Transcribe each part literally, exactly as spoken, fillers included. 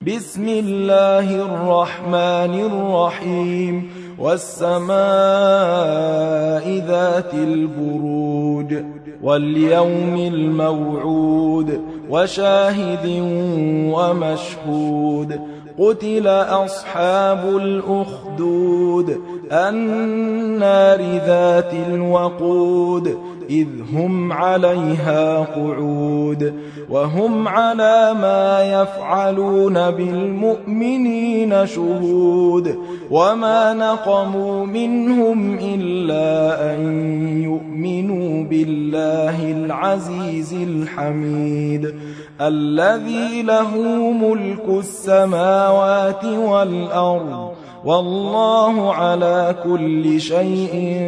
بسم الله الرحمن الرحيم والسماء ذات البروج واليوم الموعود وشاهد ومشهود قتل أصحاب الأخدود النار ذات الوقود إذ هم عليها قعود وهم على ما يفعلون بالمؤمنين شهود وما نقموا منهم إلا أن يؤمنوا بالله العزيز الحميد الذي له ملك السماوات والأرض والله على كل شيء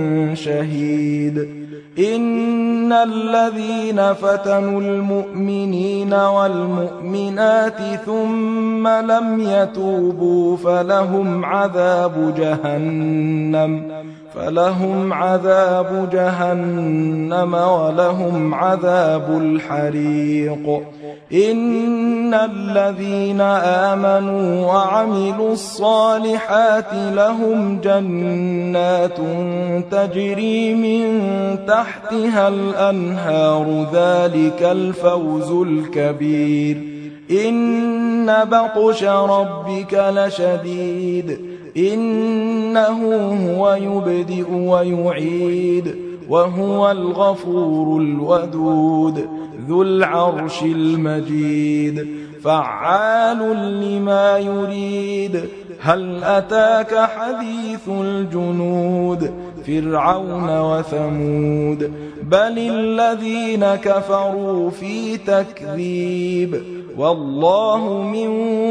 شهيد إن الذين فتنوا المؤمنين والمؤمنات ثم لم يتوبوا فلهم عذاب جهنم فلهم عذاب جهنم ولهم عذاب الحريق إن الذين آمنوا وعملوا الصالحات لهم جنات تجري من تحتها الأنهار ذلك الفوز الكبير إن بطش ربك لشديد إنه هو يبدئ ويعيد وهو الغفور الودود ذو العرش المجيد فعال لما يريد هل أتاك حديث الجنود فرعون وثمود بل الذين كفروا في تكذيب والله من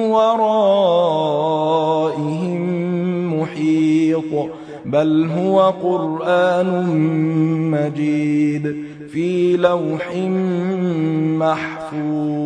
ورائهم محيط بل هو قرآن مجيد في لوح محفوظ.